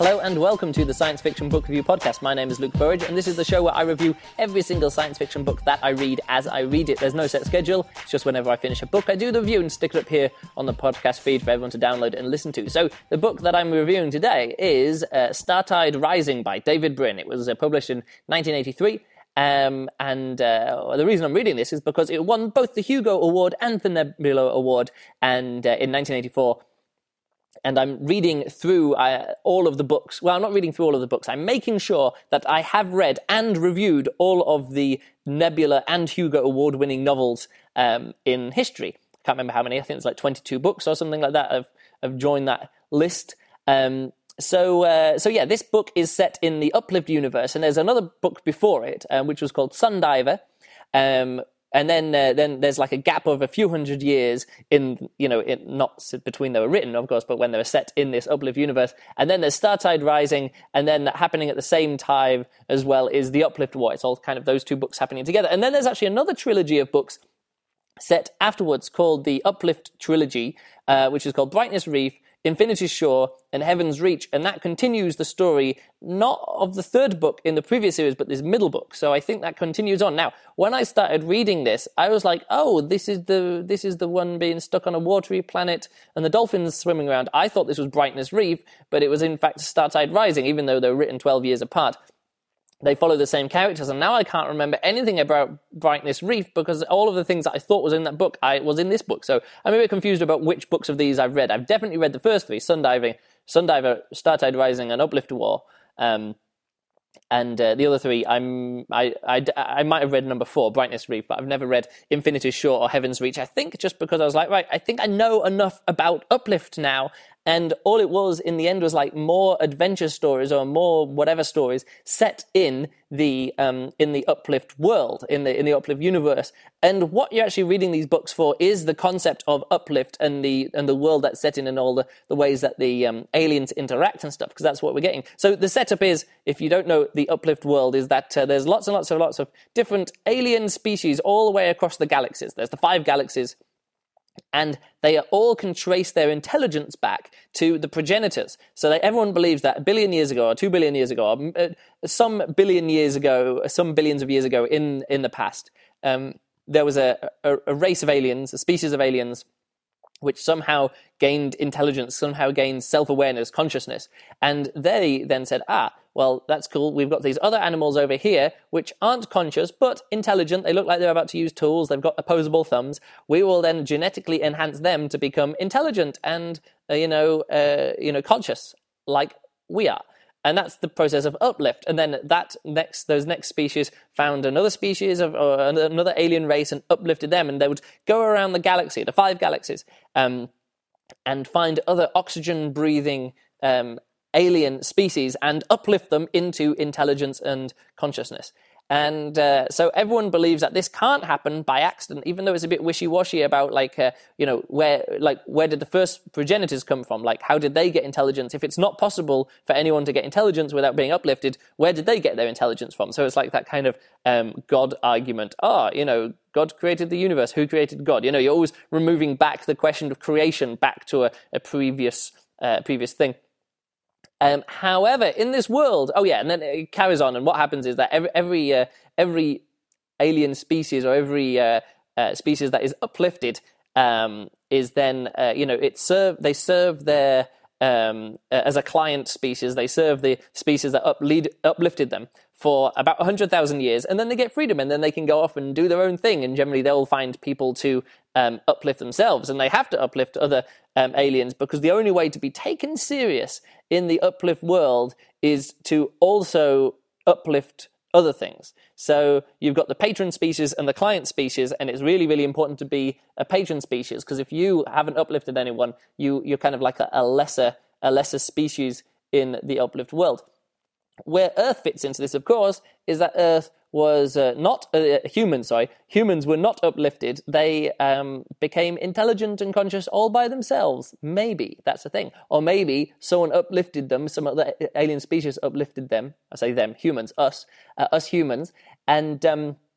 Hello and welcome to the Science Fiction Book Review Podcast. My name is Luke Burridge, and this is the show where I review every single science fiction book that I read as I read it. There's no set schedule. It's just whenever I finish a book, I do the review and stick it up here on the podcast feed for everyone to download and listen to. So the book that I'm reviewing today is Startide Rising by David Brin. It was published in 1983. The reason I'm reading this is because it won both the Hugo Award and the Nebula Award in 1984. And I'm reading through all of the books. Well, I'm not reading through all of the books. I'm making sure that I have read and reviewed all of the Nebula and Hugo Award-winning novels in history. I can't remember how many. I think it's like 22 books or something like that. I've joined that list. So this book is set in the Uplift universe, and there's another book before it, which was called Sundiver. And then there's like a gap of a few hundred years not between they were written, of course, but when they were set in this Uplift universe. And then there's Startide Rising, and then happening at the same time as well is the Uplift War. It's all kind of those two books happening together. And then there's actually another trilogy of books set afterwards called the Uplift Trilogy, which is called Brightness Reef, Infinity's Shore, and Heaven's Reach, and that continues the story not of the third book in the previous series, but this middle book. So I think that continues on. Now, when I started reading this, I was like, "Oh, this is the one being stuck on a watery planet and the dolphins swimming around." I thought this was Brightness Reef, but it was in fact Startide Rising, even though they were written 12 years apart. They follow the same characters, and now I can't remember anything about Brightness Reef because all of the things that I thought was in that book was in this book. So I'm a bit confused about which books of these I've read. I've definitely read the first three, Sundiver, Startide Rising, and Uplift War. And the other three, I might have read number 4, Brightness Reef, but I've never read Infinity's Shore or Heaven's Reach. I think just because I was like, right, I think I know enough about Uplift now, and all it was in the end was like more adventure stories or more whatever stories set in the Uplift world, in the Uplift universe. And what you're actually reading these books for is the concept of Uplift and the world that's set in and all the ways that the aliens interact and stuff, because that's what we're getting. So the setup is, if you don't know the Uplift world, is that there's lots and lots of different alien species all the way across the galaxies. There's the 5 galaxies. And they all can trace their intelligence back to the progenitors. So everyone believes that 1 billion years ago, or 2 billion years ago, or some billion years ago, some billions of years ago in the past, there was a race of aliens, a species of aliens, which somehow gained intelligence, somehow gained self-awareness, consciousness. And they then said, well, that's cool. We've got these other animals over here which aren't conscious but intelligent. They look like they're about to use tools. They've got opposable thumbs. We will then genetically enhance them to become intelligent and, conscious like we are. And that's the process of uplift. And then those next species found another species or another alien race and uplifted them. And they would go around the galaxy, the 5 galaxies, and find other oxygen-breathing alien species and uplift them into intelligence and consciousness. And so everyone believes that this can't happen by accident, even though it's a bit wishy-washy about where did the first progenitors come from? Like, how did they get intelligence? If it's not possible for anyone to get intelligence without being uplifted, where did they get their intelligence from? So it's like that kind of God argument. God created the universe. Who created God? You're always removing back the question of creation back to a previous thing. However, in this world, and then it carries on, and what happens is that every alien species or every species that is uplifted is then they serve their as a client species. They serve the species that uplifted them for about 100,000 years, and then they get freedom, and then they can go off and do their own thing. And generally, they'll find people to uplift themselves, and they have to uplift other aliens, because the only way to be taken serious in the uplift world is to also uplift other things. So you've got the patron species and the client species, and it's really, really important to be a patron species, because if you haven't uplifted anyone, you're kind of like a lesser species in the uplift world. Where Earth fits into this, of course, is that Earth was humans were not uplifted. They became intelligent and conscious all by themselves. Maybe, that's the thing. Or maybe someone uplifted them, some other alien species uplifted them. I say them, humans, us humans. And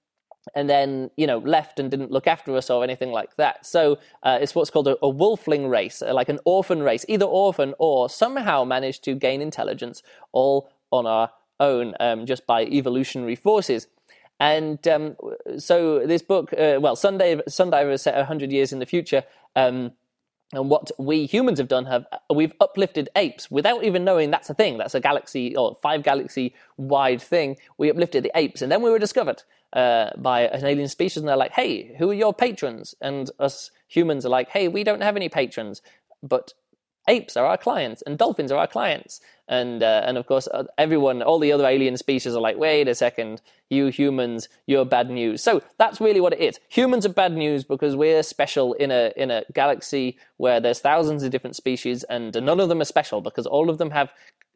and then, left and didn't look after us or anything like that. So it's what's called a wolfling race, like an orphan race, either orphan or somehow managed to gain intelligence all on our own, just by evolutionary forces. And so this book, Sundiver is set 100 years in the future, and what we humans have done, we've uplifted apes without even knowing that's a thing. That's a galaxy or 5 galaxy wide thing. We uplifted the apes, and then we were discovered by an alien species, and they're like, hey, who are your patrons? And us humans are like, hey, we don't have any patrons, but apes are our clients, and dolphins are our clients. And of course, all the other alien species are like, wait a second, you humans, you're bad news. So that's really what it is. Humans are bad news because we're special in a galaxy where there's thousands of different species, and none of them are special because all of them have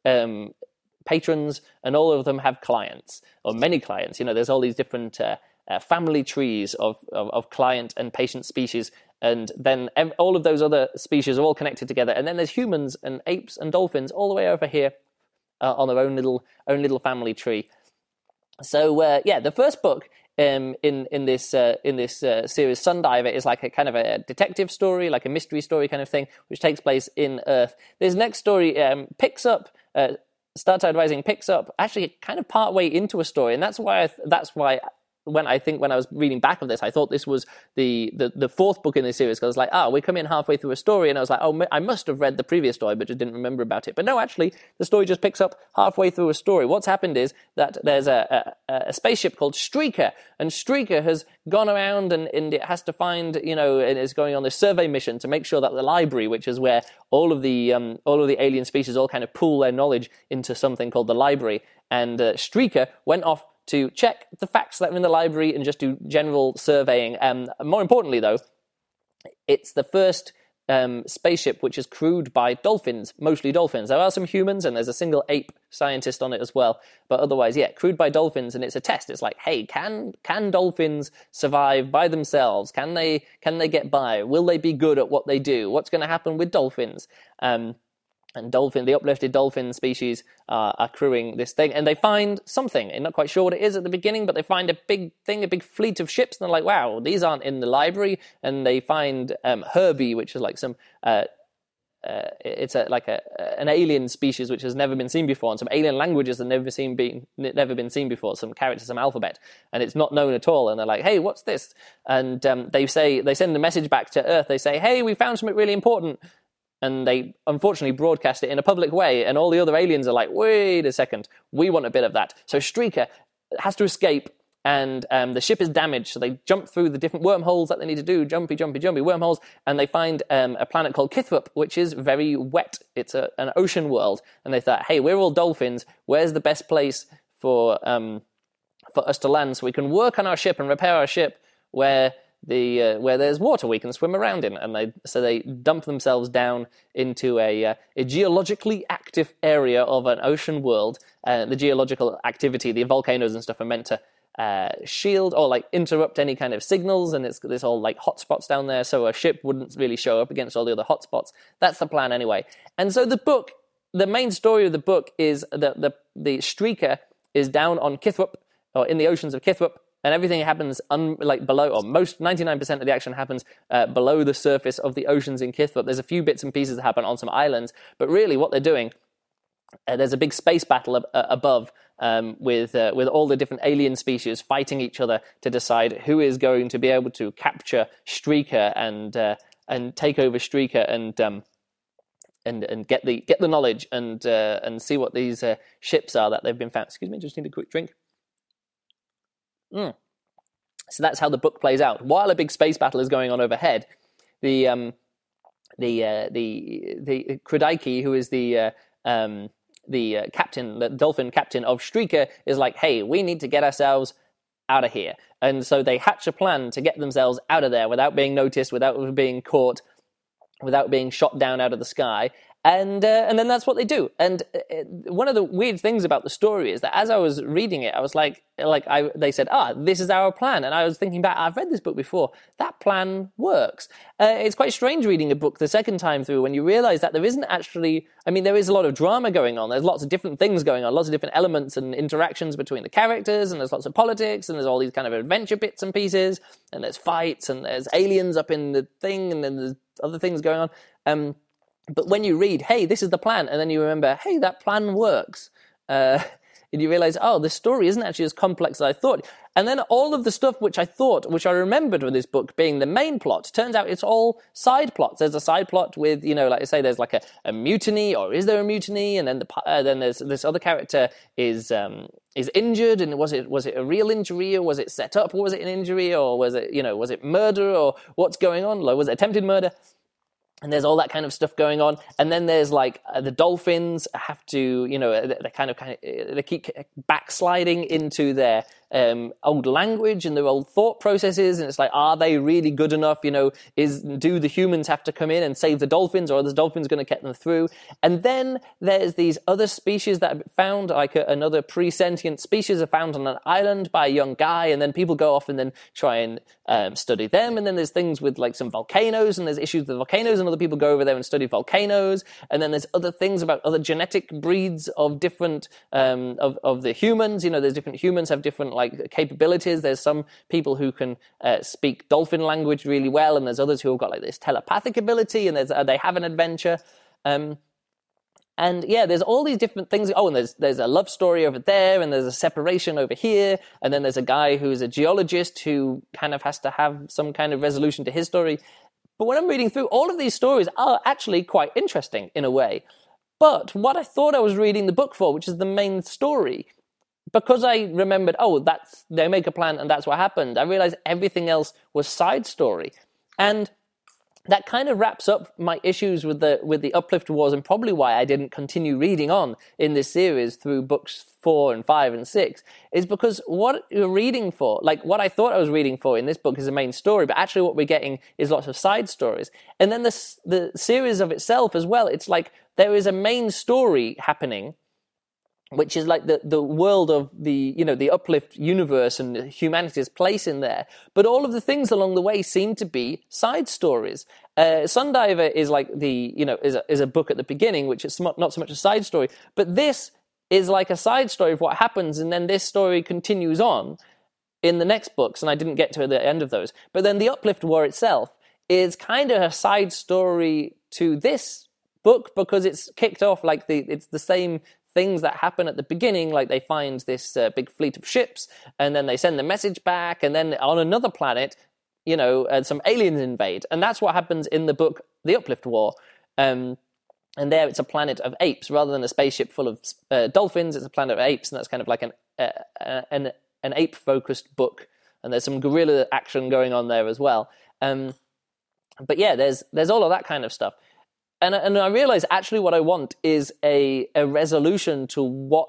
patrons and all of them have clients, or many clients. There's all these different family trees of client and patient species, and then all of those other species are all connected together, and then there's humans and apes and dolphins all the way over here on their own little family tree. So the first book in this series, Sundiver, is like a kind of a detective story, like a mystery story kind of thing, which takes place in Earth. This next story picks up. Startide Rising picks up actually kind of part way into a story, and that's why when I was reading back of this, I thought this was the fourth book in the series, because I was like, we come in halfway through a story, and I was like, I must have read the previous story, but just didn't remember about it. But no, actually, the story just picks up halfway through a story. What's happened is that there's a spaceship called Streaker, and Streaker has gone around and it has to find, and is going on this survey mission to make sure that the library, which is where all of the alien species all kind of pool their knowledge into something called the library, and Streaker went off to check the facts that are in the library and just do general surveying. More importantly, though, it's the first spaceship which is crewed by dolphins, mostly dolphins. There are some humans, and there's a single ape scientist on it as well. But otherwise, crewed by dolphins, and it's a test. It's like, hey, can dolphins survive by themselves? Can they get by? Will they be good at what they do? What's going to happen with dolphins? And the uplifted dolphin species are crewing this thing, and they find something. I'm not quite sure what it is at the beginning, but they find a big fleet of ships, and they're like, wow, these aren't in the library. And they find Herbie, which is like some, it's an alien species which has never been seen before, and some alien languages that never been seen before, some characters, some alphabet, and it's not known at all. And they're like, hey, what's this? And they send a message back to Earth. They say, hey, we found something really important. And they unfortunately broadcast it in a public way, and all the other aliens are like, wait a second, we want a bit of that. So Streaker has to escape, and the ship is damaged, so they jump through the different wormholes that they need to do, jumpy wormholes, and they find a planet called Kithrup, which is very wet. It's an ocean world, and they thought, hey, we're all dolphins, where's the best place for us to land so we can work on our ship and repair our ship where there's water we can swim around in. And they dump themselves down into a geologically active area of an ocean world. The geological activity, the volcanoes and stuff, are meant to shield or like interrupt any kind of signals, and there's all like hotspots down there, so a ship wouldn't really show up against all the other hotspots. That's the plan anyway. And so the main story of the book is that the Streaker is down on Kithrup, or in the oceans of Kithrup, and everything happens below, or most 99% of the action happens below the surface of the oceans in Kithrup. There's a few bits and pieces that happen on some islands, but really what they're doing, there's a big space battle above with all the different alien species fighting each other to decide who is going to be able to capture Streaker and take over Streaker and get the knowledge and see what these ships are that they've been found. Excuse me, just need a quick drink. So that's how the book plays out. While a big space battle is going on overhead, the Krudaiki, who is the captain, the dolphin captain of Streaker, is like, hey, we need to get ourselves out of here. And so they hatch a plan to get themselves out of there without being noticed, without being caught, without being shot down out of the sky. And then that's what they do. And one of the weird things about the story is that as I was reading it, I was they said, this is our plan. And I was thinking back, I've read this book before. That plan works. It's quite strange reading a book the second time through when you realize that there isn't actually, there is a lot of drama going on. There's lots of different things going on, lots of different elements and interactions between the characters, and there's lots of politics, and there's all these kind of adventure bits and pieces, and there's fights, and there's aliens up in the thing, and then there's other things going on. But when you read, hey, this is the plan, and then you remember, hey, that plan works, and you realize, the story isn't actually as complex as I thought. And then all of the stuff which I remembered with this book being the main plot, turns out it's all side plots. There's a side plot with, like I say, there's like a mutiny, or is there a mutiny? And then then there's this other character is injured, and was it a real injury, or was it set up, or was it an injury, or was it murder, or what's going on? Like, was it attempted murder? And there's all that kind of stuff going on. And then there's the dolphins have to, they keep backsliding into their old language and their old thought processes. And it's like, are they really good enough? Do the humans have to come in and save the dolphins, or are the dolphins going to get them through? And then there's these other species that are found, like another pre-sentient species are found on an island by a young guy. And then people go off and then try and study them. And then there's things with some volcanoes, and there's issues with volcanoes, and other people go over there and study volcanoes. And then there's other things about other genetic breeds of different of the humans. There's different humans have different capabilities. There's some people who can speak dolphin language really well, and there's others who have got this telepathic ability, and they have an adventure. And yeah, there's all these different things. Oh, and there's a love story over there, and there's a separation over here, and then there's a guy who's a geologist who kind of has to have some kind of resolution to his story. But when I'm reading through, all of these stories are actually quite interesting in a way. But what I thought I was reading the book for, which is the main story, because I remembered, they make a plan and that's what happened, I realized everything else was side story. And that kind of wraps up my issues with the Uplift Wars, and probably why I didn't continue reading on in this series through books 4 and 5 and 6, is because what you're reading for, what I thought I was reading for in this book is the main story, but actually what we're getting is lots of side stories. And then the series of itself as well, it's like there is a main story happening, which is the world of the Uplift universe and humanity's place in there. But all of the things along the way seem to be side stories. Sundiver is is a book at the beginning, which is not so much a side story. But this is like a side story of what happens, and then this story continues on in the next books, and I didn't get to the end of those. But then the Uplift War itself is kind of a side story to this book, because it's kicked off it's the same things that happen at the beginning, they find this big fleet of ships, and then they send the message back, and then on another planet, some aliens invade. And that's what happens in the book, The Uplift War. And there it's a planet of apes. Rather than a spaceship full of dolphins, it's a planet of apes, and that's kind of like an ape-focused book. And there's some guerrilla action going on there as well. But yeah, there's all of that kind of stuff. And I realize actually what I want is a resolution to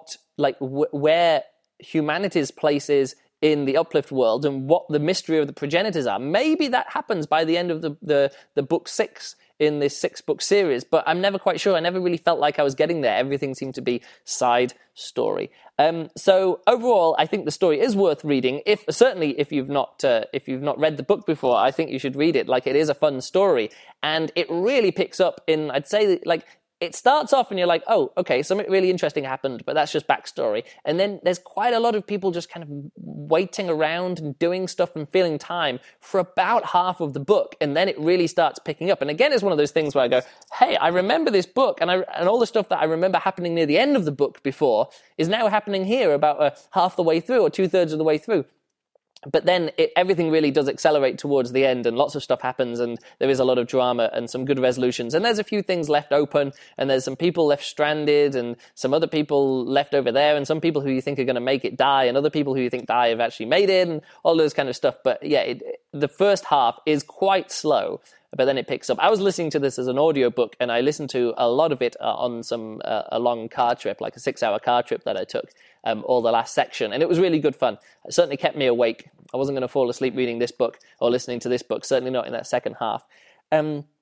where humanity's place is in the Uplift world, and what the mystery of the progenitors are. Maybe that happens by the end of the book 6 in this 6-book series, but I'm never quite sure. I never really felt like I was getting there. Everything seemed to be side story. So overall, I think the story is worth reading. Certainly if you've not read the book before, I think you should read it. It is a fun story, and it really picks up in, I'd say, it starts off and you're like, oh, okay, something really interesting happened, but that's just backstory. And then there's quite a lot of people just kind of waiting around and doing stuff and filling time for about half of the book, and then it really starts picking up. And again, it's one of those things where I go, hey, I remember this book, and all the stuff that I remember happening near the end of the book before is now happening here about half the way through, or 2/3 of the way through. But then everything really does accelerate towards the end, and lots of stuff happens, and there is a lot of drama and some good resolutions. And there's a few things left open, and there's some people left stranded, and some other people left over there, and some people who you think are going to make it die, and other people who you think die have actually made it, and all those kind of stuff. But yeah, the first half is quite slow, but then it picks up. I was listening to this as an audiobook, and I listened to a lot of it on a long car trip, like a 6-hour car trip that I took, all the last section, and it was really good fun. It certainly kept me awake. I wasn't going to fall asleep reading this book or listening to this book, certainly not in that second half.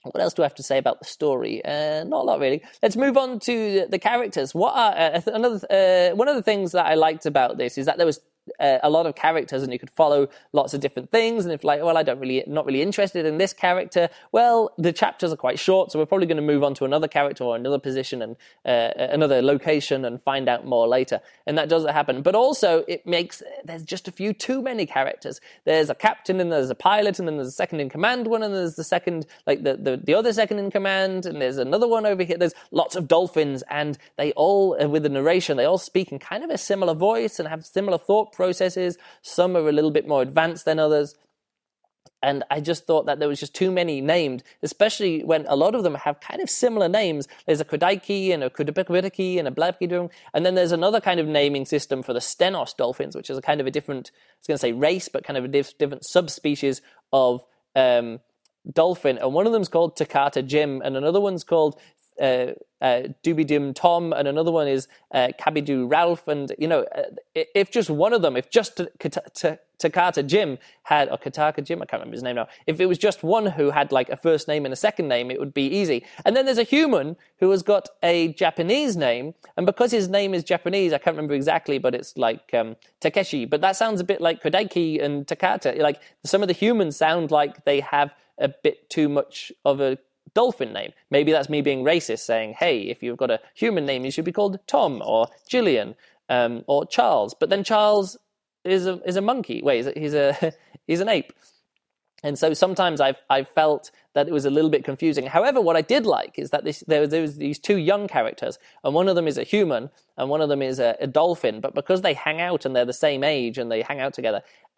What else do I have to say about the story? Not a lot, really. Let's move on to the characters. What are one of the things that I liked about this is that there was a lot of characters, and you could follow lots of different things. And if not really interested in this character, well, the chapters are quite short, so we're probably going to move on to another character or another position and another location and find out more later. And that doesn't happen. But also, there's just a few too many characters. There's a captain, and there's a pilot, and then there's a second in command one, and there's the second, like the other second in command, and there's another one over here. There's lots of dolphins, and they all, with the narration, they all speak in kind of a similar voice and have similar thought processes. Some are a little bit more advanced than others. And I just thought that there was just too many named, especially when a lot of them have kind of similar names. There's a Kodaiki and a Kudabikabitaki and a Blabkidung. And then there's another kind of naming system for the Stenos dolphins, which is a kind of a different, I was going to say race, but kind of a different subspecies of dolphin. And one of them's called Takata Jim, and another one's called Doobidim Tom, and another one is Kabidu Ralph. And if just one of them, if just Takata Jim had, or Kataka Jim, I can't remember his name now, if it was just one who had like a first name and a second name, it would be easy. And then there's a human who has got a Japanese name, and because his name is Japanese, I can't remember exactly, but it's like Takeshi, but that sounds a bit like Kodaiki and Takata. Like some of the humans sound like they have a bit too much of a dolphin name. Maybe that's me being racist, saying, hey, if you've got a human name, you should be called Tom or Gillian or Charles. But then Charles is a monkey. Wait, he's an ape. And so sometimes I've felt that it was a little bit confusing. However, what I did like is that there was these two young characters, and one of them is a human, and one of them is a dolphin. But because they hang out and they're the same age and they hang out together,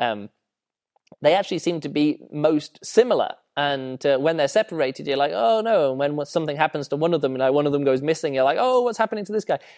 they actually seem to be most similar. And when they're separated, you're like, oh no. And when something happens to one of them, one of them goes missing, you're like, oh, what's happening to this guy?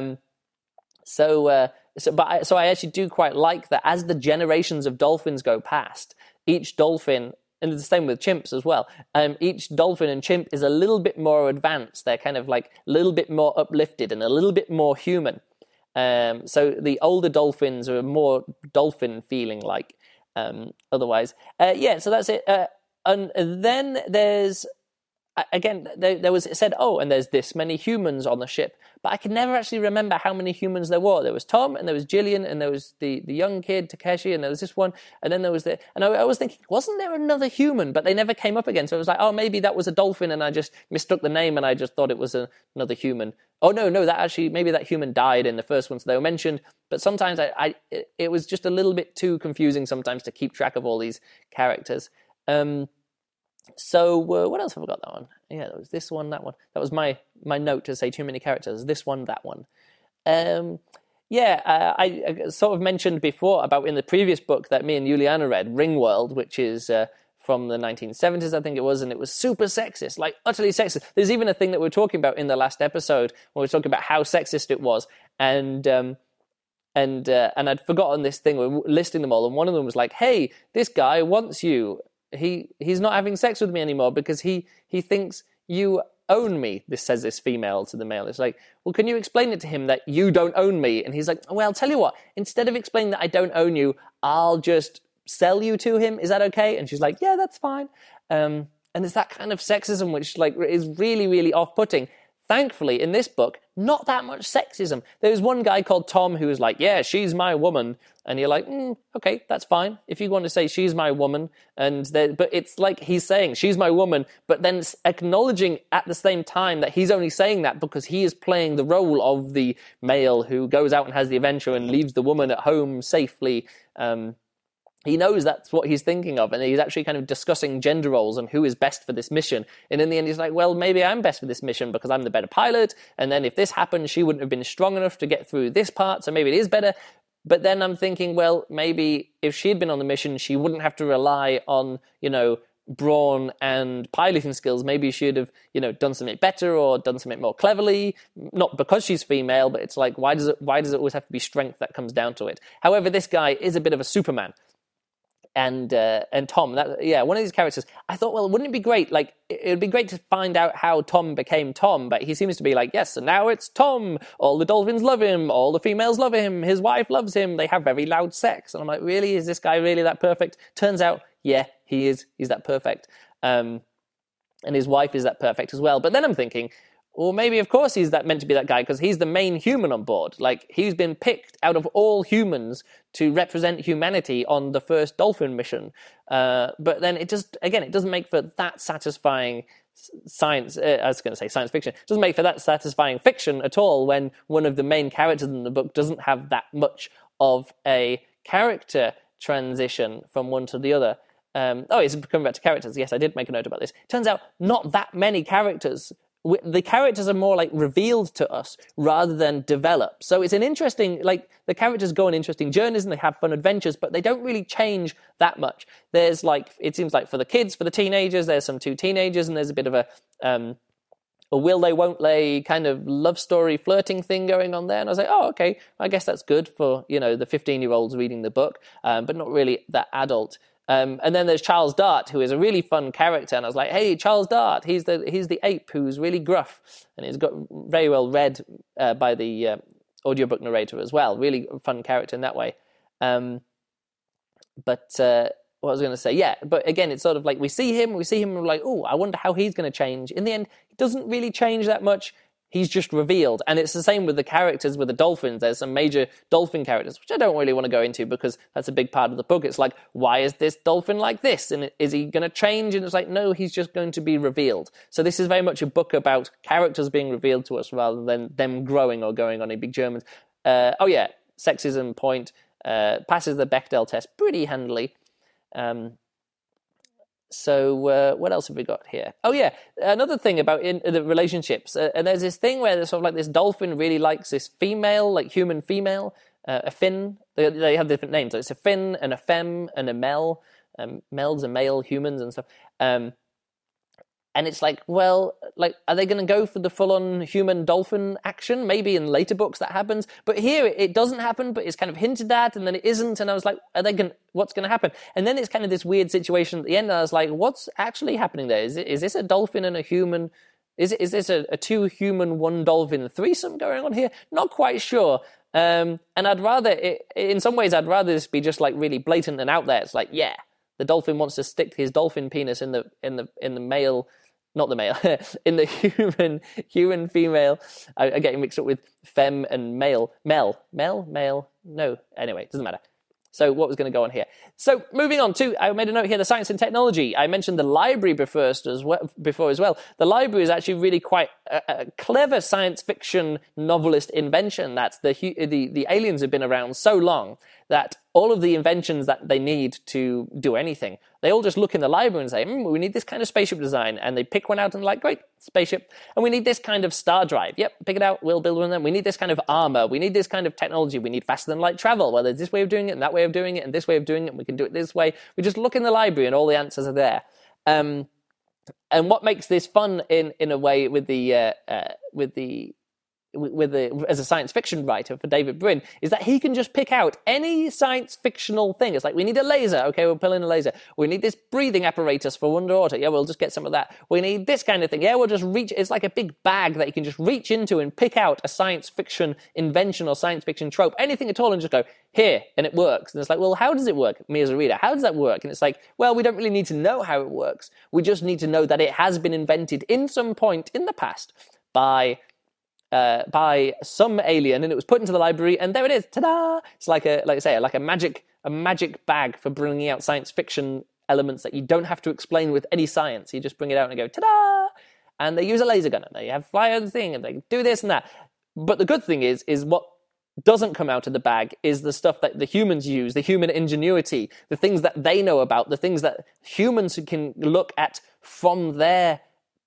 So I actually do quite like that as the generations of dolphins go past, each dolphin, and it's the same with chimps as well, each dolphin and chimp is a little bit more advanced. They're kind of like a little bit more uplifted and a little bit more human. So the older dolphins are more dolphin feeling like. Otherwise, so that's it. And then there's, again, there was, it said, oh, and there's this many humans on the ship. But I could never actually remember how many humans there were. There was Tom, and there was Gillian, and there was the young kid, Takeshi, and there was this one, and then there was and I was thinking, wasn't there another human? But they never came up again. So it was like, oh, maybe that was a dolphin, and I just mistook the name, and I just thought it was another human. Oh, no, maybe that human died in the first one, so they were mentioned. But sometimes it was just a little bit too confusing sometimes to keep track of all these characters. So what else have I got? That one. Yeah, there was this one, that one. That was my note to say too many characters. This one, that one. I sort of mentioned before about in the previous book that me and Juliana read, Ringworld, which is from the 1970s, I think it was, and it was super sexist, like utterly sexist. There's even a thing that we were talking about in the last episode when we were talking about how sexist it was, and I'd forgotten this thing. We were listing them all, and one of them was like, "Hey, this guy wants you. He's not having sex with me anymore because he thinks you own me." This says this female to the male. It's like, well, can you explain it to him that you don't own me? And he's like, well, I'll tell you what. Instead of explaining that I don't own you, I'll just sell you to him. Is that okay? And she's like, yeah, that's fine. And it's that kind of sexism which like is really, really off-putting. Thankfully, in this book, not that much sexism. There was one guy called Tom who was like, yeah, she's my woman. And you're like, okay, that's fine. If you want to say she's my woman. But it's like he's saying she's my woman, but then acknowledging at the same time that he's only saying that because he is playing the role of the male who goes out and has the adventure and leaves the woman at home safely. He knows that's what he's thinking of, and he's actually kind of discussing gender roles and who is best for this mission. And in the end, he's like, well, maybe I'm best for this mission because I'm the better pilot, and then if this happened, she wouldn't have been strong enough to get through this part, so maybe it is better. But then I'm thinking, well, maybe if she had been on the mission, she wouldn't have to rely on, brawn and piloting skills. Maybe she'd have, done something better or done something more cleverly. Not because she's female, but it's like, why does it always have to be strength that comes down to it? However, this guy is a bit of a Superman. And Tom, one of these characters, I thought, well, wouldn't it be great? Like, it would be great to find out how Tom became Tom, but he seems to be like, yes, and now it's Tom. All the dolphins love him. All the females love him. His wife loves him. They have very loud sex. And I'm like, really? Is this guy really that perfect? Turns out, yeah, he is. He's that perfect. And and his wife is that perfect as well. But then I'm thinking, well, maybe of course he's meant to be that guy because he's the main human on board. Like, he's been picked out of all humans to represent humanity on the first Dolphin mission. But then it doesn't make for that satisfying science. I was going to say science fiction. It doesn't make for that satisfying fiction at all when one of the main characters in the book doesn't have that much of a character transition from one to the other. It's coming back to characters. Yes, I did make a note about this. Turns out not that many characters. The characters are more like revealed to us rather than developed. So it's an interesting, like, the characters go on interesting journeys and they have fun adventures, but they don't really change that much. There's like, it seems like for the kids, for the teenagers, there's some two teenagers and there's a bit of a will they, won't they kind of love story flirting thing going on there. And I was like, oh, okay, I guess that's good for, the 15-year-olds reading the book, but not really that adult. And then there's Charles Dart, who is a really fun character, and I was like, hey, Charles Dart, he's the ape who's really gruff, and he's got very well read by the audiobook narrator as well. Really fun character in that way. What was I going to say? Yeah, but again, it's sort of like we see him, and we're like, oh, I wonder how he's going to change. In the end, he doesn't really change that much. He's just revealed. And it's the same with the characters, with the dolphins. There's some major dolphin characters, which I don't really want to go into because that's a big part of the book. It's like, why is this dolphin like this? And is he going to change? And it's like, no, he's just going to be revealed. So this is very much a book about characters being revealed to us rather than them growing or going on a big German. Sexism point. Passes the Bechdel test pretty handily. So what else have we got here? Oh yeah, another thing about the relationships. And there's this thing where there's sort of like this dolphin really likes this female, like human female, a fin. They have different names. So it's a fin and a femme and a mel. Mels are male humans and stuff. And it's like, well, like, are they going to go for the full-on human-dolphin action? Maybe in later books that happens. But here, it doesn't happen, but it's kind of hinted at, and then it isn't. And I was like, what's going to happen? And then it's kind of this weird situation at the end. And I was like, what's actually happening there? Is this a dolphin and a human? Is this a two-human, one-dolphin threesome going on here? Not quite sure. And I'd rather, in some ways, I'd rather this be just like really blatant and out there. It's like, yeah, the dolphin wants to stick his dolphin penis in the male. Not the male, in the human female. I'm getting mixed up with femme and male. Male? No. Anyway, it doesn't matter. So what was going to go on here? So moving on to, I made a note here, the science and technology. I mentioned the library before as well. The library is actually really quite a clever science fiction novelist invention. That's the aliens have been around so long that all of the inventions that they need to do anything, they all just look in the library and say, we need this kind of spaceship design. And they pick one out and like, great, spaceship. And we need this kind of star drive. Yep, pick it out, we'll build one of them. We need this kind of armor. We need this kind of technology. We need faster than light travel. Well, there's this way of doing it and that way of doing it and this way of doing it. And we can do it this way. We just look in the library and all the answers are there. And what makes this fun in a way as a science fiction writer for David Brin is that he can just pick out any science fictional thing. It's like, we need a laser. Okay, we'll pull in a laser. We need this breathing apparatus for underwater. Yeah, we'll just get some of that. We need this kind of thing. Yeah, we'll just reach. It's like a big bag that you can just reach into and pick out a science fiction invention or science fiction trope, anything at all, and just go, here, and it works. And it's like, well, how does it work? Me as a reader, how does that work? And it's like, well, we don't really need to know how it works. We just need to know that it has been invented in some point in the past by some alien, and it was put into the library, and there it is. Ta-da! It's like a magic bag for bringing out science fiction elements that you don't have to explain with any science. You just bring it out and go, ta-da! And they use a laser gun, and they have fly over the thing, and they do this and that. But the good thing is what doesn't come out of the bag is the stuff that the humans use, the human ingenuity, the things that they know about, the things that humans can look at from their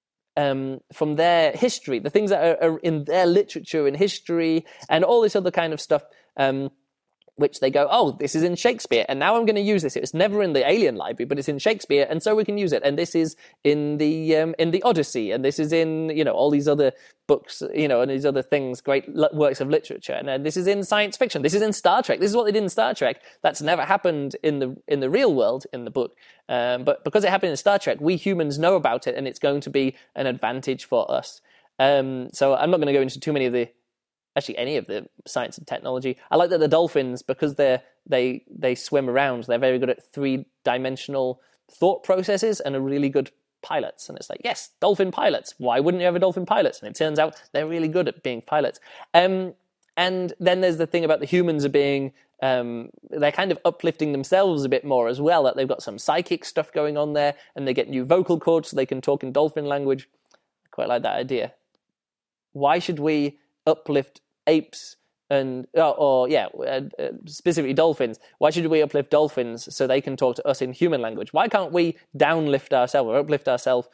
history, the things that are in their literature and history and all this other kind of stuff, which they go, oh, this is in Shakespeare, and now I'm going to use this. It's never in the Alien library, but it's in Shakespeare, and so we can use it. And this is in the Odyssey, and this is in all these other books, and these other things, great works of literature. And this is in science fiction. This is in Star Trek. This is what they did in Star Trek. That's never happened in the real world in the book, but because it happened in Star Trek, we humans know about it, and it's going to be an advantage for us. So I'm not going to go into too many of any of the science and technology. I like that the dolphins, because they swim around, they're very good at 3-dimensional thought processes and are really good pilots. And it's like, yes, dolphin pilots. Why wouldn't you have a dolphin pilots? And it turns out they're really good at being pilots. And then there's the thing about the humans are being, they're kind of uplifting themselves a bit more as well, that they've got some psychic stuff going on there, and they get new vocal cords so they can talk in dolphin language. I quite like that idea. Why should we uplift apes and, specifically dolphins? Why should we uplift dolphins so they can talk to us in human language? Why can't we downlift ourselves or uplift ourselves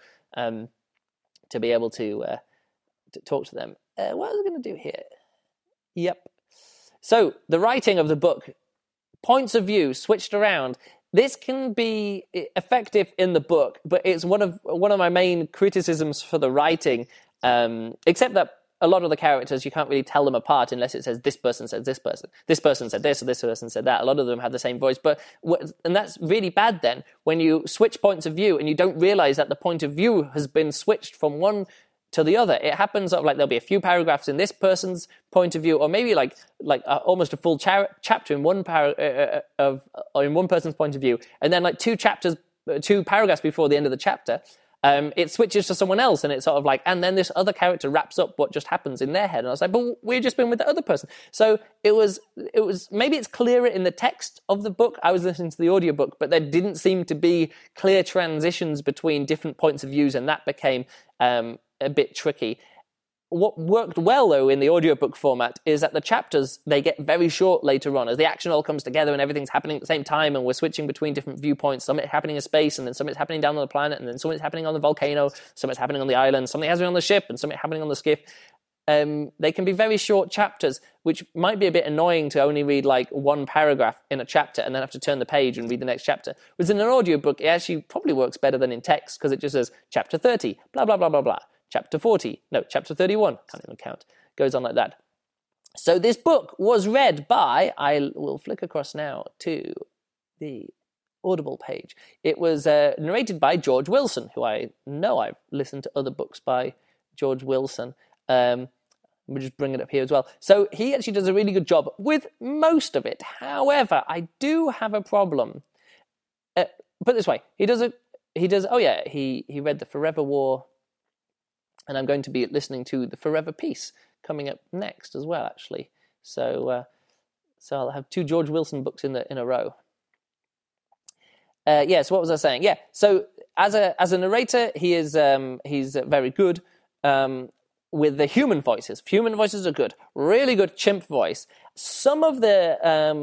to be able to talk to them? What was I going to do here? Yep. So the writing of the book, points of view switched around. This can be effective in the book, but it's one of my main criticisms for the writing. Except that a lot of the characters, you can't really tell them apart unless it says this person said this person said this, or this person said that. A lot of them have the same voice, and that's really bad then, when you switch points of view and you don't realize that the point of view has been switched from one to the other. It happens sort of like there'll be a few paragraphs in this person's point of view, or maybe like almost a full chapter in one in one person's point of view, and then like two paragraphs before the end of the chapter, it switches to someone else, and it's sort of like, and then this other character wraps up what just happens in their head. And I was like, but we've just been with the other person. So it was maybe it's clearer in the text of the book. I was listening to the audiobook, but there didn't seem to be clear transitions between different points of views, and that became a bit tricky. What worked well, though, in the audiobook format is that the chapters, they get very short later on as the action all comes together and everything's happening at the same time, and we're switching between different viewpoints. Something happening in space, and then something's happening down on the planet, and then something's happening on the volcano, something's happening on the island, something happening on the ship, and something happening on the skiff. They can be very short chapters, which might be a bit annoying to only read like one paragraph in a chapter and then have to turn the page and read the next chapter. Whereas in an audiobook, it actually probably works better than in text, because it just says chapter 30, blah, blah, blah, blah, blah. Chapter 40, no, chapter 31, can't even count, goes on like that. So this book was read by, I will flick across now to the Audible page. It was narrated by George Wilson, who I know I've listened to other books by George Wilson. We'll just bring it up here as well. So he actually does a really good job with most of it. However, I do have a problem. Put it this way, he read The Forever War, and I'm going to be listening to The Forever Peace coming up next as well, actually. So I'll have two George Wilson books in a row. So what was I saying? Yeah, so as a narrator, he's very good with the human voices. Human voices are good, really good chimp voice. Some of the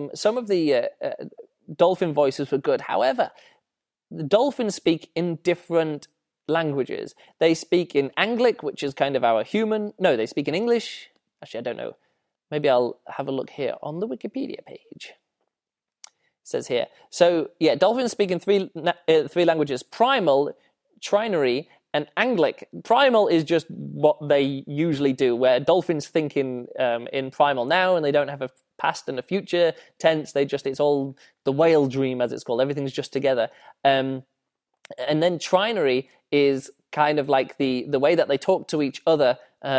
dolphin voices were good. However, the dolphins speak in different languages. They speak in Anglic, which is kind of our human. No, they speak in English. Actually, I don't know. Maybe I'll have a look here on the Wikipedia page. It says here. So yeah, dolphins speak in three languages: Primal, Trinary, and Anglic. Primal is just what they usually do, where dolphins think in primal now, and they don't have a past and a future tense. It's all the whale dream, as it's called. Everything's just together. And then trinary is kind of like the way that they talk to each other,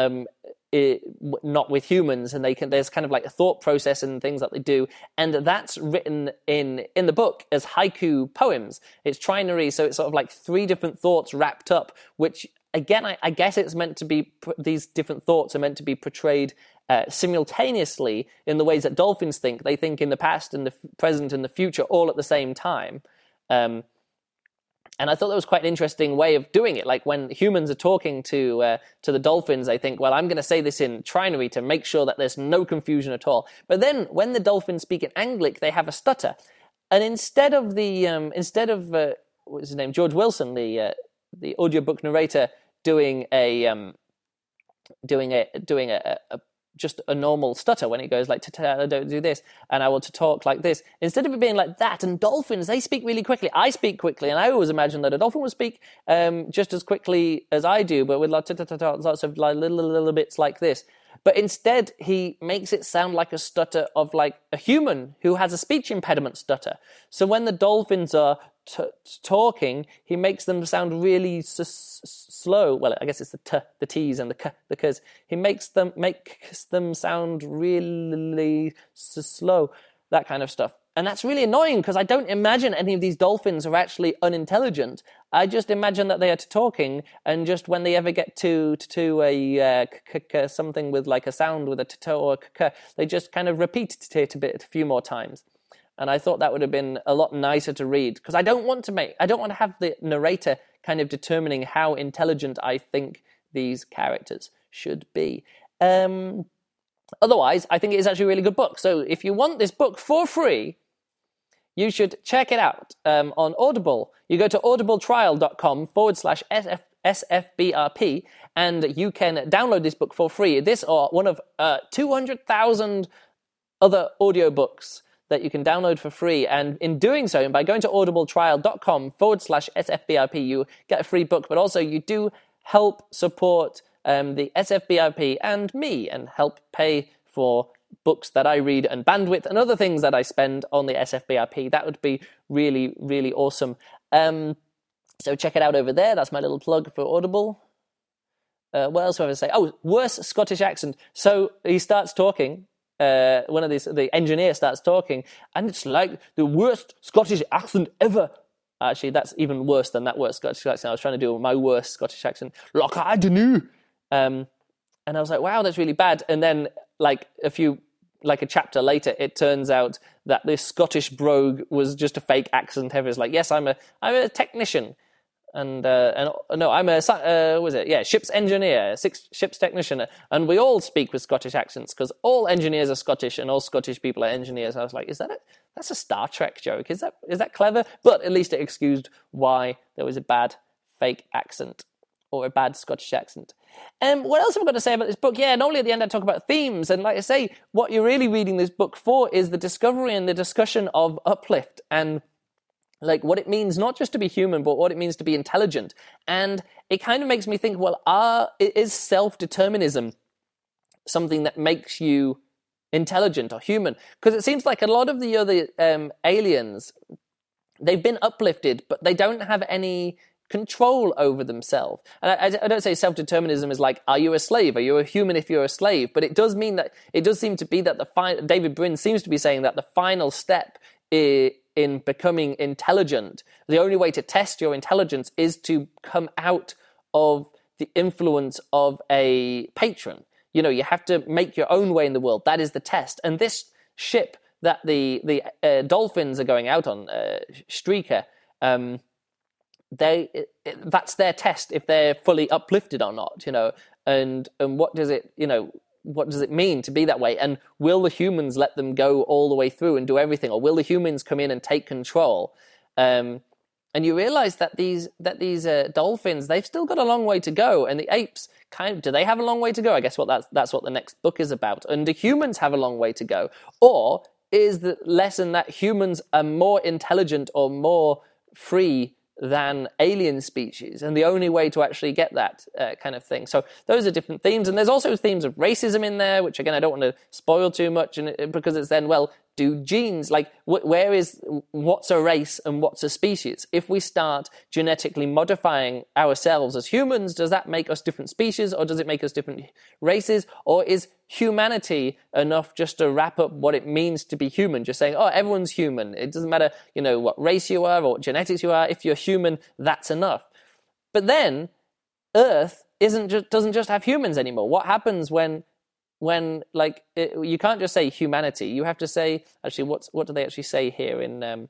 not with humans, and there's kind of like a thought process and things that they do, and that's written in the book as haiku poems. It's trinary, so it's sort of like three different thoughts wrapped up, which again, I guess it's meant to be, these different thoughts are meant to be portrayed simultaneously in the ways that dolphins think. They think in the past and the present and the future all at the same time. And I thought that was quite an interesting way of doing it. Like when humans are talking to the dolphins, they think, well, I'm going to say this in trinary to make sure that there's no confusion at all. But then when the dolphins speak in Anglic, they have a stutter. And instead of what's his name, George Wilson, the audiobook narrator, doing a just a normal stutter when it goes like, don't do this, and I want to talk like this. Instead of it being like that, and dolphins, they speak really quickly. I speak quickly, and I always imagine that a dolphin would speak just as quickly as I do, but with lots of like little bits like this. But instead, he makes it sound like a stutter of like a human who has a speech impediment stutter. So when the dolphins are talking, he makes them sound really slow. Well, I guess it's the T's and the K's. He makes them sound really slow, that kind of stuff. And that's really annoying because I don't imagine any of these dolphins are actually unintelligent. I just imagine that they are talking, and just when they ever get to a something with like a sound with a t or a k, they just kind of repeat it a few more times. And I thought that would have been a lot nicer to read, because I don't want to have the narrator kind of determining how intelligent I think these characters should be. Otherwise, I think it is actually a really good book. So if you want this book for free, you should check it out on Audible. You go to audibletrial.com/SFBRP, and you can download this book for free. This or one of 200,000 other audiobooks that you can download for free. And in doing so, and by going to audibletrial.com/SFBRP, you get a free book, but also you do help support the SFBRP and me, and help pay for books that I read and bandwidth and other things that I spend on the SFBRP. That would be really, really awesome. So check it out over there. That's my little plug for Audible. What else do I have to say? Oh, worst Scottish accent. So he starts talking. The engineer starts talking, and it's like the worst Scottish accent ever. Actually, that's even worse than that worst Scottish accent. I was trying to do my worst Scottish accent. Like, I dunno. And I was like, wow, that's really bad. And then, like a chapter later, it turns out that this Scottish brogue was just a fake accent. Everyone's like, yes, I'm a technician. And no, I'm a ship's engineer, ship's technician, and we all speak with Scottish accents because all engineers are Scottish and all Scottish people are engineers. I was like, that's a Star Trek joke? Is that clever? But at least it excused why there was a bad fake accent or a bad Scottish accent. What else have I got to say about this book? Yeah, normally at the end I talk about themes, and like I say, what you're really reading this book for is the discovery and the discussion of uplift, and like what it means not just to be human, but what it means to be intelligent. And it kind of makes me think, well, is self-determinism something that makes you intelligent or human? Because it seems like a lot of the other aliens, they've been uplifted, but they don't have any control over themselves. And I don't say self-determinism is like, are you a slave? Are you a human if you're a slave? But it does mean that, it does seem to be that David Brin seems to be saying that the final step in becoming intelligent, the only way to test your intelligence is to come out of the influence of a patron. You know, you have to make your own way in the world. That is the test. And this ship that the dolphins are going out on, Streaker, that's their test if they're fully uplifted or not. You know, and what does it mean to be that way? And will the humans let them go all the way through and do everything, or will the humans come in and take control? And you realize that these dolphins, they've still got a long way to go, and the apes do they have a long way to go? I guess that's what the next book is about. And do humans have a long way to go, or is the lesson that humans are more intelligent or more free than alien species, and the only way to actually get that kind of thing? So those are different themes, and there's also themes of racism in there, which again I don't want to spoil too much, because it's then, well, do genes, like what's a race and what's a species? If we start genetically modifying ourselves as humans, does that make us different species, or does it make us different races? Or is humanity enough just to wrap up what it means to be human? Just saying, oh, everyone's human. It doesn't matter, what race you are or what genetics you are. If you're human, that's enough. But then Earth doesn't just have humans anymore. What happens when you can't just say humanity? You have to say, actually, what do they actually say here in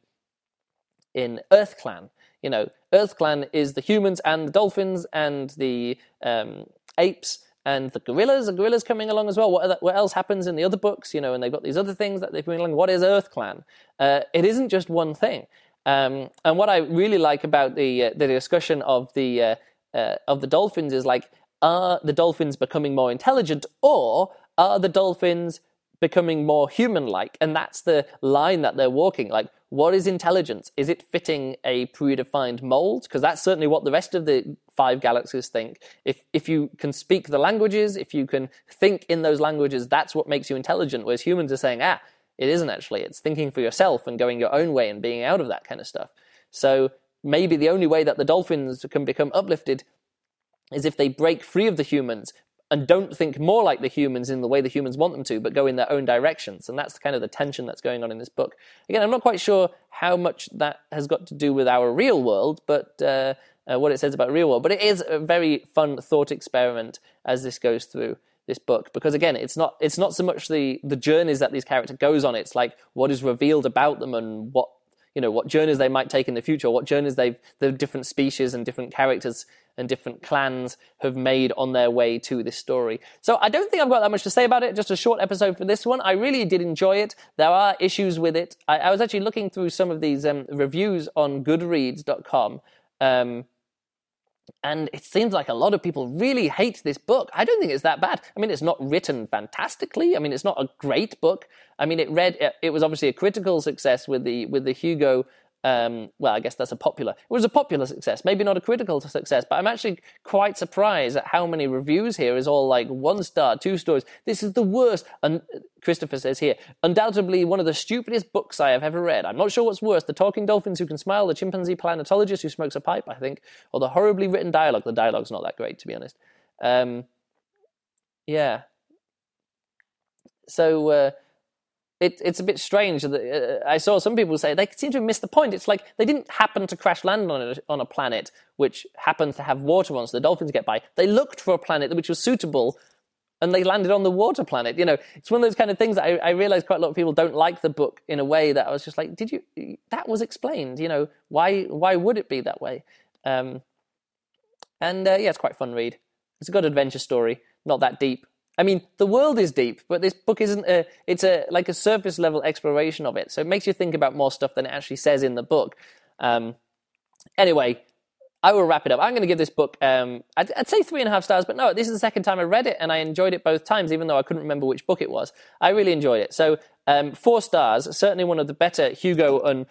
Earth Clan? Earth Clan is the humans and the dolphins and the apes and the gorillas. The gorillas coming along as well. What else happens in the other books? And they've got these other things that they bring along. What is Earth Clan? It isn't just one thing. And what I really like about the discussion of the dolphins is, like, are the dolphins becoming more intelligent, or are the dolphins becoming more human-like? And that's the line that they're walking. Like, what is intelligence? Is it fitting a predefined mold? Because that's certainly what the rest of the 5 galaxies think. If you can speak the languages, if you can think in those languages, that's what makes you intelligent. Whereas humans are saying, it isn't actually. It's thinking for yourself and going your own way and being out of that kind of stuff. So maybe the only way that the dolphins can become uplifted is if they break free of the humans and don't think more like the humans in the way the humans want them to, but go in their own directions. And that's kind of the tension that's going on in this book. Again, I'm not quite sure how much that has got to do with our real world, but what it says about real world. But it is a very fun thought experiment as this goes through this book, because again, it's not so much the journeys that these characters goes on. It's like what is revealed about them and what journeys they might take in the future, what journeys the different species and different characters and different clans have made on their way to this story. So I don't think I've got that much to say about it. Just a short episode for this one. I really did enjoy it. There are issues with it. I was actually looking through some of these reviews on Goodreads.com, and it seems like a lot of people really hate this book. I don't think it's that bad. I mean, it's not written fantastically. I mean, it's not a great book. I mean, it was obviously a critical success with the Hugo. Well, I guess it was a popular success, maybe not a critical success, but I'm actually quite surprised at how many reviews here is all like 1 star, 2 stars. This is the worst. And Christopher says here, undoubtedly one of the stupidest books I have ever read. I'm not sure what's worse, the talking dolphins who can smile, the chimpanzee planetologist who smokes a pipe, I think, or the horribly written dialogue. The dialogue's not that great, to be honest. Yeah. So, It's a bit strange. I saw some people say they seem to have missed the point. It's like they didn't happen to crash land on a planet which happens to have water on, so the dolphins get by. They looked for a planet which was suitable, and they landed on the water planet. It's one of those kind of things that I realize quite a lot of people don't like the book in a way that I was just like, that was explained. Why would it be that way? Yeah, it's quite a fun read. It's a good adventure story, not that deep. I mean, the world is deep, but this book isn't it's like a surface level exploration of it. So it makes you think about more stuff than it actually says in the book. Anyway, I will wrap it up. I'm going to give this book, I'd say 3.5 stars, but no, this is the second time I read it, and I enjoyed it both times, even though I couldn't remember which book it was. I really enjoyed it. So 4 stars, certainly one of the better Hugo and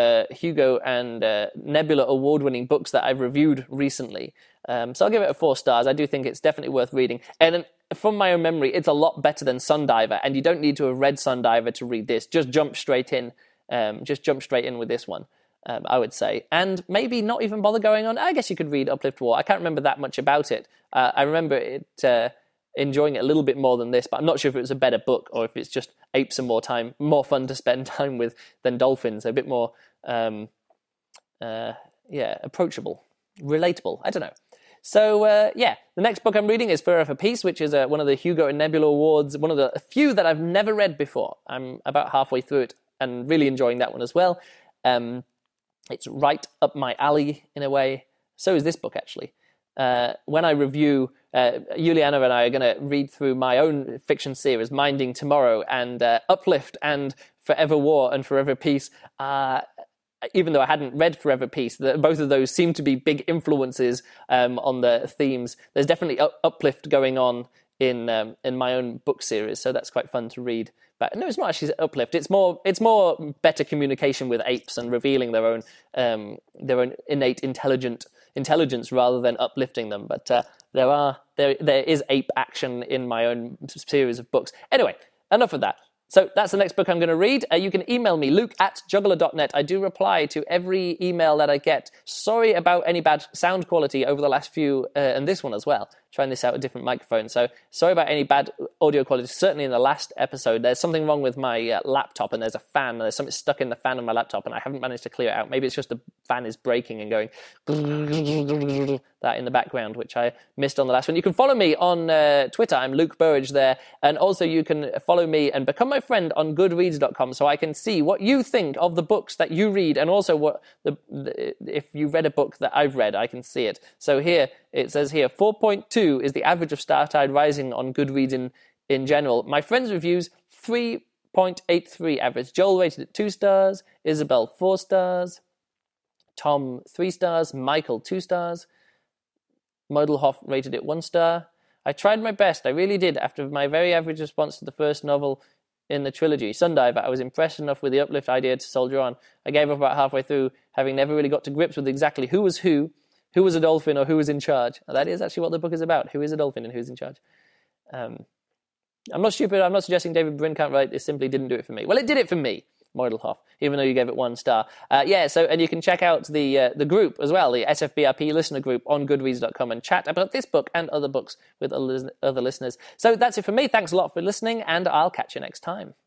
Nebula award-winning books that I've reviewed recently. So I'll give it 4 stars. I do think it's definitely worth reading. And from my own memory, it's a lot better than Sundiver, and you don't need to have read Sundiver to read this. Just jump straight in. With this one, I would say. And maybe not even bother going on. I guess you could read Uplift War. I can't remember that much about it. I remember it enjoying it a little bit more than this, but I'm not sure if it was a better book or if it's just apes and more fun to spend time with than dolphins. A bit more, approachable, relatable. I don't know. So, the next book I'm reading is Forever Peace, which is one of the Hugo and Nebula Awards, one of the few that I've never read before. I'm about halfway through it and really enjoying that one as well. It's right up my alley in a way. So is this book, actually. When I review, Juliana and I are going to read through my own fiction series, Minding Tomorrow, and Uplift, and Forever War and Forever Peace. Even though I hadn't read Forever Peace, both of those seem to be big influences on the themes. There's definitely Uplift going on in my own book series, so that's quite fun to read. But no, it's not actually Uplift. It's more better communication with apes and revealing their own innate intelligence rather than uplifting them. But there is ape action in my own series of books. Anyway, enough of that. So that's the next book I'm going to read. You can email me, luke@juggler.net. I do reply to every email that I get. Sorry about any bad sound quality over the last few, and this one as well. Trying this out with different microphones. So sorry about any bad audio quality. Certainly in the last episode, there's something wrong with my laptop, and there's a fan, and there's something stuck in the fan of my laptop, and I haven't managed to clear it out. Maybe it's just the fan is breaking and going that in the background, which I missed on the last one. You can follow me on Twitter. I'm Luke Burridge there. And also you can follow me and become my friend on goodreads.com so I can see what you think of the books that you read, and also what if you read a book that I've read, I can see it. So here, it says here, 4.2 is the average of Startide Rising on Goodreads in general. My friends' reviews, 3.83 average. Joel rated it 2 stars, Isabel 4 stars, Tom 3 stars, Michael 2 stars, Modelhoff rated it 1 star. I tried my best, I really did. After my very average response to the first novel in the trilogy, Sundiver, I was impressed enough with the uplift idea to soldier on. I gave up about halfway through, having never really got to grips with exactly who was a dolphin, or who was in charge. And that is actually what the book is about. Who is a dolphin and who's in charge? I'm not stupid. I'm not suggesting David Brin can't write. It simply didn't do it for me. Well, it did it for me. Meudelhoff, even though you gave it 1 star. And you can check out the group as well, the SFBRP listener group on goodreads.com, and chat about this book and other books with other listeners. So that's it from me. Thanks a lot for listening, and I'll catch you next time.